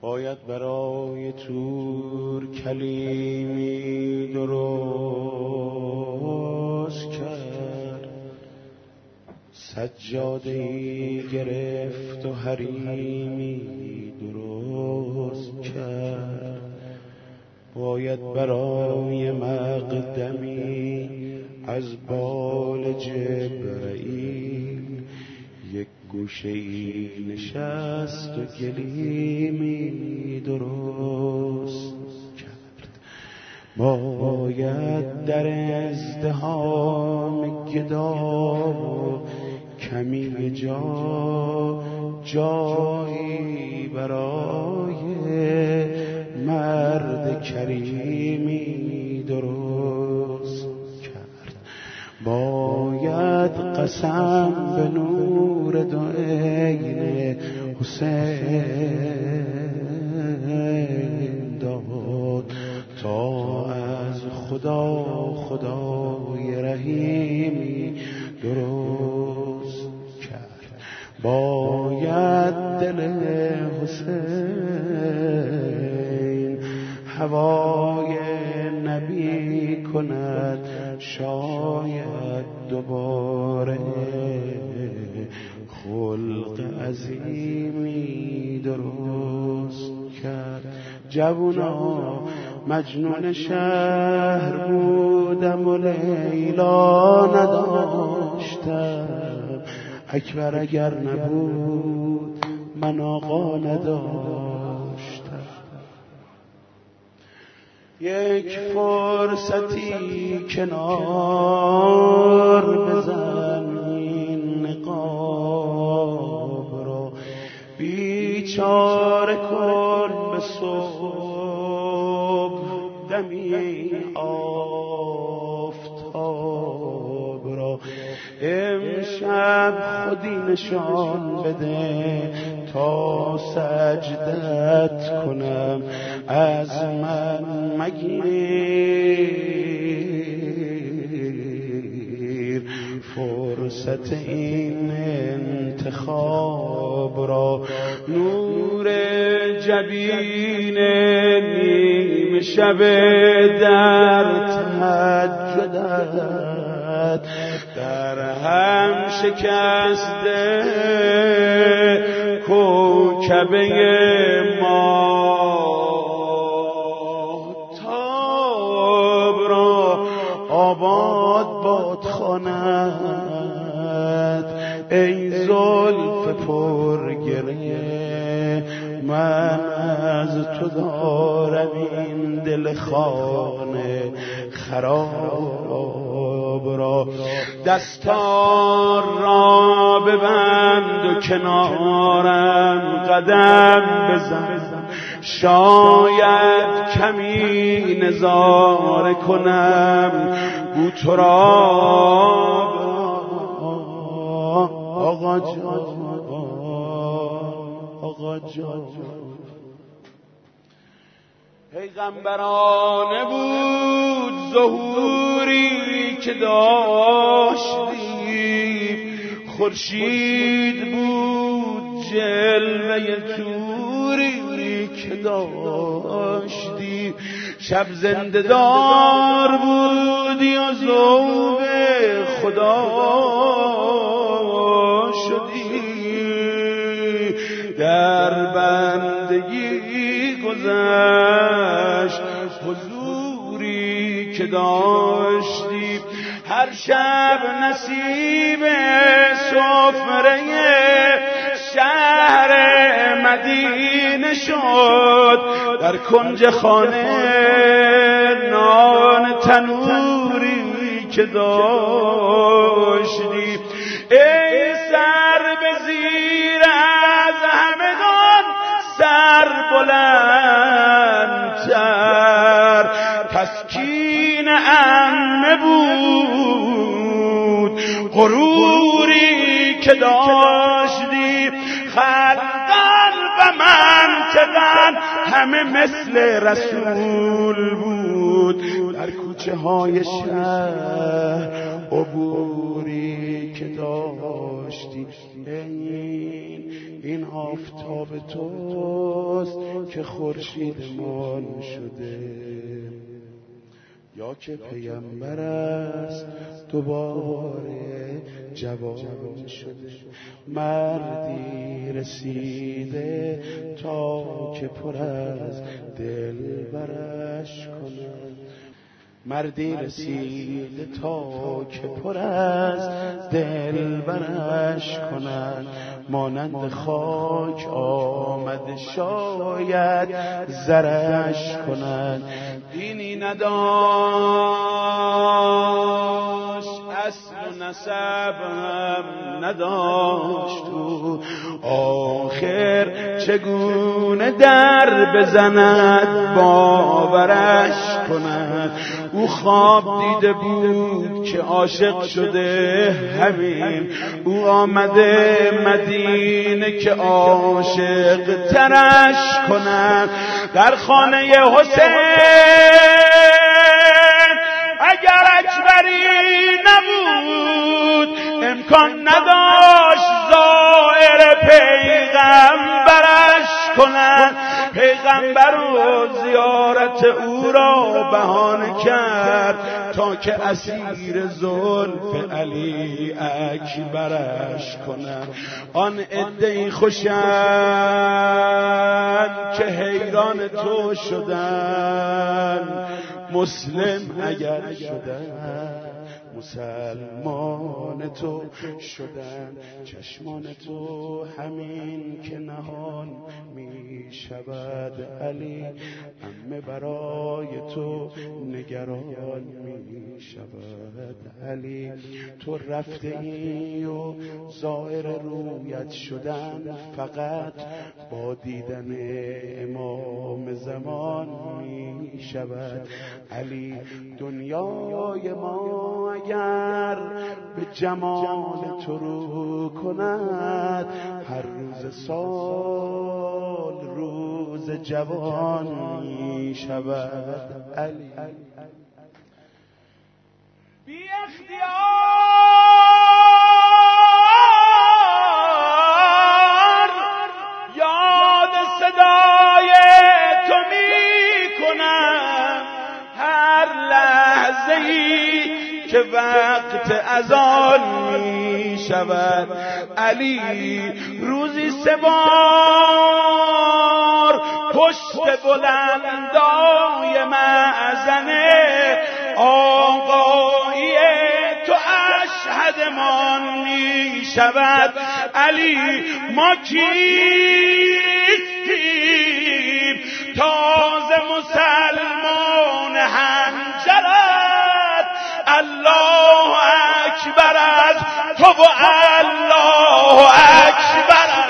باید برای تور کلیمی درست کرد، سجاده‌ای گرفت و حریمی درست کرد. باید برای مقدمی از بال جبرئیل یک گوشه‌ای نشست و گلیمی درست کرد. باید در ازدحام گدا کمی جایی برای مرد کریمی درست کرد. باید قسم به نور دو عین حسین داد تا از خدای رحیمی درست کرد. باید دل حسین هوای نبی کند، شاید دوباره خلق عظیمی درست کرد. جوونا مجنون شهر بودم و لیلا نداشتم، اکبر اگر نبود من آقا نداشتم. یک فرصتی کنار بزن این نقاب را، بیچاره کن به صبح دمی آفتاب را. امشب خودی نشان بده تا سجدت کنم، از من مگیر فرصت این انتخاب را. نور جبین نیم شب در تهجدت در هم شکسته کوکبه ماهتاب را آباد باد خواند. ای زلف پرگریه من از تو دارم این دل خانه خراب را. دستار را ببند و کنارم قدم بزن، شاید کمی نظاره کنم گو تو را آقا جان. پیغمبرانه بود ظهوری که داشتی، خورشید بود جلوه توری که داشتی. شب زنده دار بودی و ذوق خدا شدی، در بندگی گذشت حضوری که داشتی. هر شب نصیب سفره شهر مدینه شد، در کنج خانه نان تنوری که داشتی. ای سر به زیر از همگان سر بلندتر، تسکین عمه بود غروری که داشتی. خلقان و منطقان همه مثل رسول بود، در کوچه های شهر عبوری که داشتی. اینها آفتاب توست که خورشیدمان شده، یا که پیامبر است دوباره جوان شده. مردی رسیده تا که پر از دل برش کند، مردی رسیده تا که پر از دل برش کند، مانند خاک آمده شاید زرش کند. دینی نداشت، اصل و نسب هم نداشت، تو آخر چگونه در بزند باورش کند. او خواب دیده بود که عاشق شده همین، او آمده مدینه که عاشق ترش کند. در خانه حسین اگر اکبری نبود امکان نداشت زائر پیغمبرش کند. پیغمبر و زیارت او را بهانه کرد تا که اسیر زلف علی اکبرش کند. آن عده‌ای خوشند که حیران تو شدن، مسلم اگر شدن مسلمان تو شدن. چشمان تو همین که نهان می شود علی، همه برای تو نگران می شود علی. تو رفته ای و زائر رویت شدن، فقط با دیدن امام زمان می شود علی. دنیای ما اگر به جمال تو رو کند، هر روز سال روز جوان می شود علی. بی اختیار یاد صدای تو می کنم، هر لحظه ای که وقت اذان می شود علی. روزی 3 بار پشت بلندای معزنه آقایی تو اشهدمان می شود علی. ما کیستیم تازه مسلمان هنجرت، الله اکبر از تو و الله اکبر از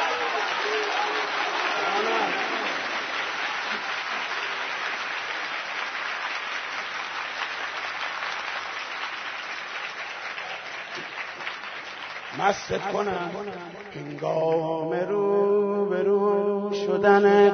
مست کنم. هنگام روبرو شدن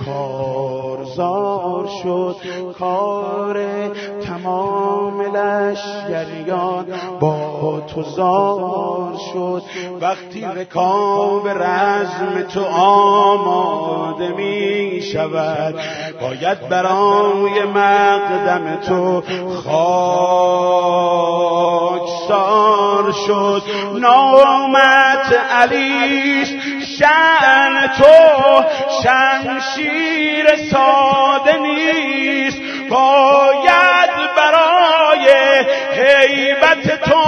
کارزار شد، کار تمام لشکریان با تو زار شد. وقتی رکاب رزم تو آماده می شود، باید برای مقدم تو خاکسار شد. نامت علیش شأن تو شمشیر ساده نیست، باید برای هیبت تو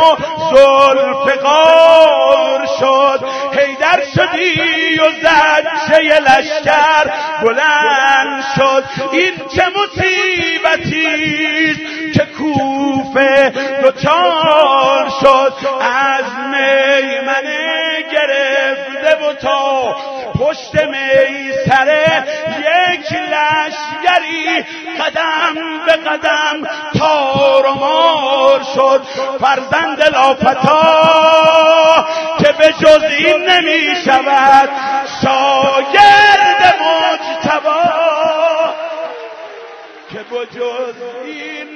ذوالفقار شد. حیدر شدی و زجه لشکر بلند شد، این چه مصیبتیست که کوفه دوچار شد. از میمنه گرفته و تا پشت میسره یک لشکری قدم به قدم تار و مار شد. فرزند لافتا که به جز این نمی شود، شاگرد مجتبی که به جز این